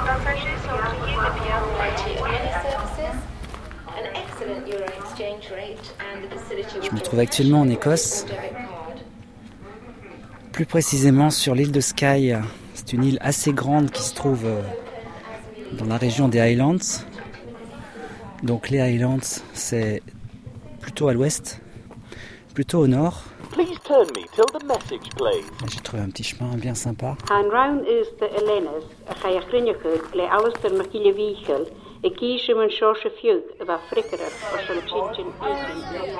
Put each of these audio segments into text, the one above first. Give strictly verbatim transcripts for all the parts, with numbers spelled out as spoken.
passagers sont priés de bien vouloir many services, an excellent euro exchange rate and the facility. Je me trouve actuellement en Écosse, plus précisément sur l'île de Skye. C'est une île assez grande qui se trouve dans la région des Highlands. Donc les Highlands, c'est plutôt à l'ouest, plutôt au nord. Please turn me till the message plays. J'ai trouvé un petit chemin bien sympa. Han round is de Elenas, a chaya grinnichud, le alles der makile wiechel, e kiesje men shosje fjuk, va frikkerer, or some chinchin eating.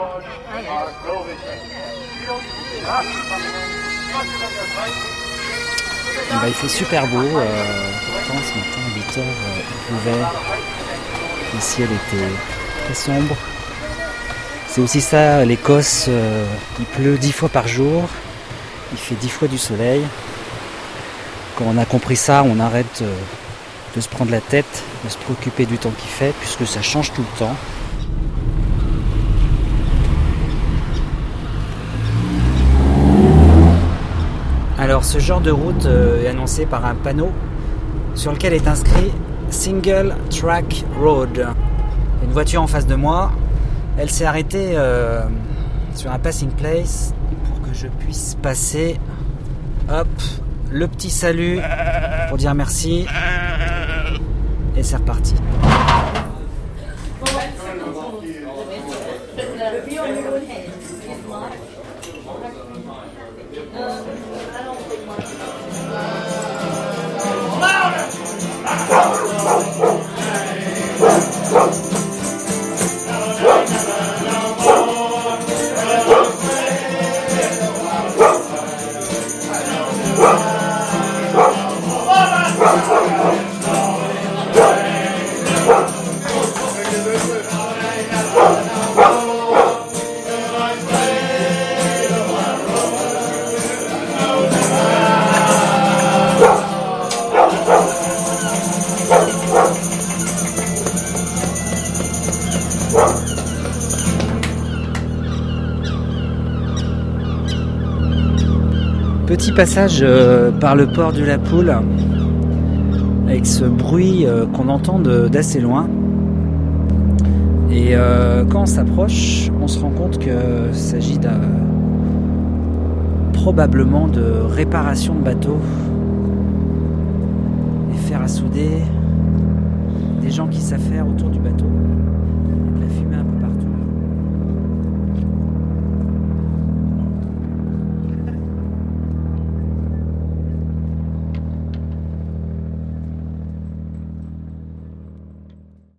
Bah, il fait super beau, euh, pourtant ce matin à huit heures euh, il pleuvait, le ciel était très sombre. C'est aussi ça l'Écosse, euh, il pleut dix fois par jour, il fait dix fois du soleil. Quand on a compris ça, on arrête euh, de se prendre la tête, de se préoccuper du temps qu'il fait, puisque ça change tout le temps. Alors ce genre de route euh, est annoncé par un panneau sur lequel est inscrit Single Track Road. Il y a une voiture en face de moi, elle s'est arrêtée euh, sur un passing place pour que je puisse passer. Hop, le petit salut pour dire merci et c'est reparti. Petit passage euh, par le port de la Poule avec ce bruit euh, qu'on entend de, d'assez loin et euh, quand on s'approche on se rend compte qu'il s'agit d'un, probablement de réparation de bateaux et fer à souder, des gens qui s'affairent autour du bateau.